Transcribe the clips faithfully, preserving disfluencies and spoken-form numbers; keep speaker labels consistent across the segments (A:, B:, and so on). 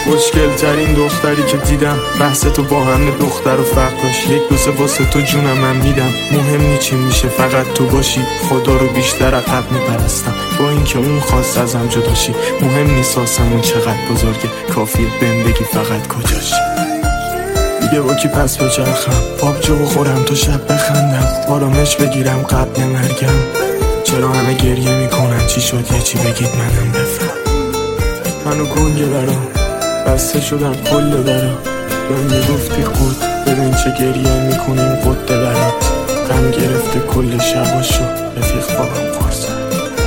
A: خوشگل ترین دختری که دیدم، بحث تو با همه دختر و فرق داشت. یک دو سه واسه تو جونم من میدم، مهم نی چی میشه فقط تو باشی. خدا رو بیشتر عقب میپرستم با اینکه اون خواست ازم جداشی. مهم نیست آسمون چقدر بزرگه، کافیه بهم بگی فقط کجاشی. دیگه با کی پس بچرخم، آبجو بخورم تو شب بخندم، آرامش بگیرم قبل مرگم. چرا همه گریه میکنن، چی شد یه چی بگید منم بفهم. منو گنگه برام بسته شدم کل درا، به میگفتی خود ببین چه گریه میکنیم قده برات. غم گرفته کل شباشو رفیق بابام قرصم.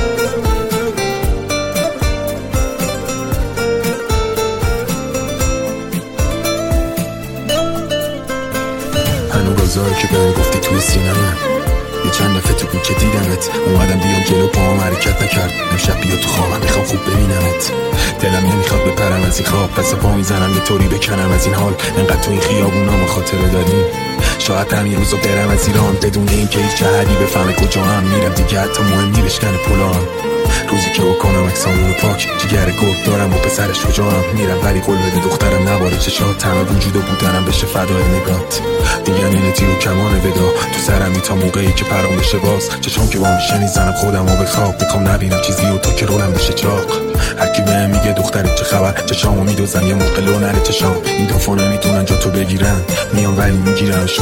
B: هنو گذاری که بهم گفتی توی سینمه، یه چند دفعه تو بود که دیدمت، اومدم بیام جلو پاهم حرکت نکرد. امشب بیا تو خوابم، میخوام خوب ببینمت. دلم نمیخواد بپرم از این خواب، پس پا میزنم یه طوری بکنم از این حال. انقدر تو این خیابونامو خاطره داریم، شاید همین روزو برم از ایران بدون اینکه هیچ جهدی بفهمه کجا هم میرم. دیگه حتی مهم نی بشکنه پلان، روزی که بکنم اکسامونو پاک. جگر گرد دارم و پسر شجاعم، میرم ولی قول بده دخترم نباره چشات. تمام وجود و بودنم بشه فدای نگات. دیگه این تیر و کمان ودا تو سرمی تا موقعی که پرام بشه باز. چشام که با میشه میزنم خودم و به خواب، میخوام نبینم چیزی و تا که رولم بشه چاق. هرکی بهم میگه دختری چه خبر، چشامو میدوزم یه موقع لو نره چشام. این دفعه نمیتونن جا تو بگیرن، میام ولی میگیرمشون.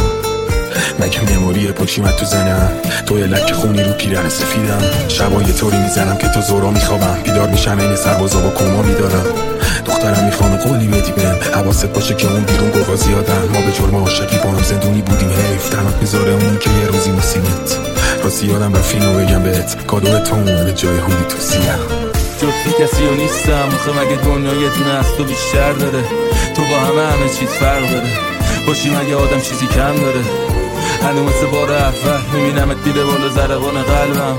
B: مگه مموری پشیمت تو زنم، تو یه لک خونی رو پیرن سفیدم. شبا یه طوری میزنم که تو زورا میخوابم، بیدار میشم این سربازا با کما میدارم. دخترم میخوام قولی بدی بهم، حواست باشه که اون بیرون گوگا زیادن. ما به جرم عاشقی با هم زندونی بودیم، حیف تنات میذاره اون که یه روزی موسیمت. راستی یادم رفت اینو بگم بهت، کادو تو اومده جای هودی تو سیاه.
C: جفتی کسی و نیستم آخه، مگه دنیا یه دونه از تو بیشتر داره؟ تو با همه همه چیز فرق داره، باشی مگه آدم چیزی کم داره؟ هنو مثل بار اول میبینمت دیده بالا زربان قلبم.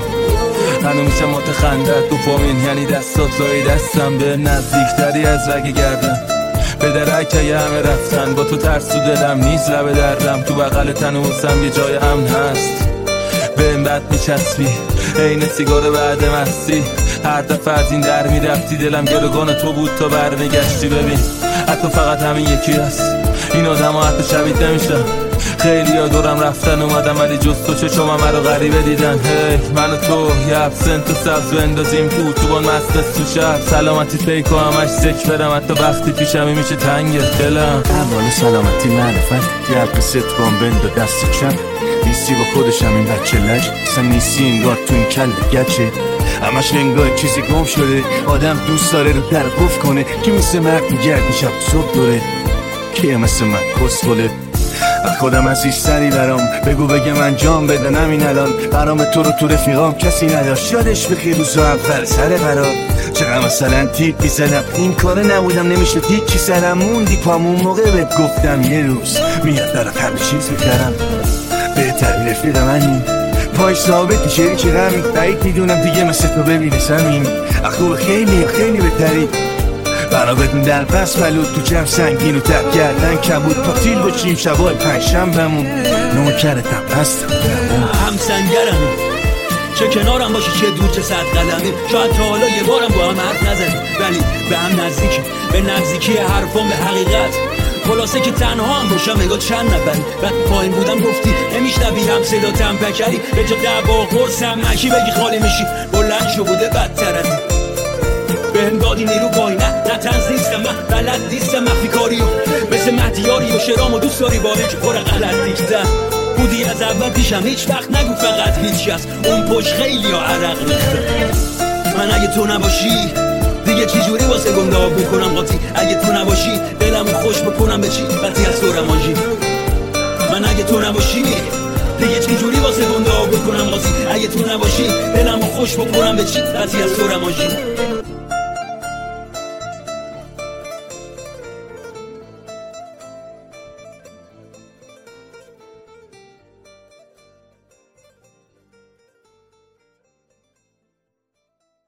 C: هنو میشم متخندت دوپامین، یعنی دستات لای دستم به نزدیکتری از رگ گردم. به درک یه همه رفتن، با تو ترس تو دلم نیست لب دردم. تو بغل تنوسم یه جای امن هست، به این بد میچسبی این سیگار بعد مستی. هر دفعه از این در میرفتی دلم گروگان تو بود تا برمیگشتی. ببین حتی فقط همین یکی هست، این آدم ها حتی شبیه نمیشن. خیلی ها دورم رفتن اومدم ولی جز تو چشم همه رو غریبه دیدن. هی من و تو یه ابسنت و سبز بندازیم تو تو بان مست تو شب. سلامتی پیکو همش سک برم، حتی وقتی پیشمی میشه تنگ دلم.
D: اول سلامتی معرفت، یه قصت بان بند و دست چپ. نیستی با خودشم این بچه لج، اصلا نیستی انگار تو این کل گچه. همش انگار چیزی گم شده، آدم دوست داره رو در قف کنه. که مثل مرد میگرد میشب صبح دوره، که مثل من کس بوله. خودم عزیزتری برام بگو بگم انجام بدنم این الان. برام تو رو تو رفیقام کسی نداشت، یادش بخیر روزا اول سر قرار. چرا مثلا تیپ میزدم این کاره نبودم نمیشه هیچی سرم موندی پامون موقع بهت گفتم یه روز میاد برات همه چیز میکردم. بهترین رفیق منی پای ثابتی شریک غمی، بعید میدونم دیگه مثل تو ببینی سمیم. اخو خیلی خیلی بهتری بنا بدون در پس بلود تو جمع سنگین و تب گردن کبود. پاتیل باشیم شبای پنجشنبهمون، نوکرتم هستم
E: هم سنگرمی، چه کنارم باشی چه دور چه صد قدمی. شاید تا حالا یه بارم با هم حرف نزدیم ولی به هم نزدیکی، به نزدیکی حرفان به حقیقت. خلاصه که تنها هم باشم نگاه چند نفری. وقتی پایین بودم گفتی نمیشنوی هم صداتم پکری. به جا دعوا قرصم نشی بگی خالی میشی، بلند شو بوده بدتر از به هم دادی نیرو بایی. نه نه تنز نیستم من، بلد نیستم مخفی کاریو مثل مهدیاری و شرام و دوست داری باره که پر غلط دیگتن بودی از اول پیشم. هیچ وقت نگو فقط هیچ کس، اون پشت خیلی ها عرق ریخته. من اگه تو نباشی دیگه چی جوری واسه گناه بکنم قاطی. اگه تو نباشی دلمو خوش بکنم به چی وقتی از تو رمانجی. من اگه تو نباشی دیگه چی جوری واسه گناه بکنم قاطی. اگه تو نباشی دلمو خوش بکنم به چی وقتی از تو رمانجی.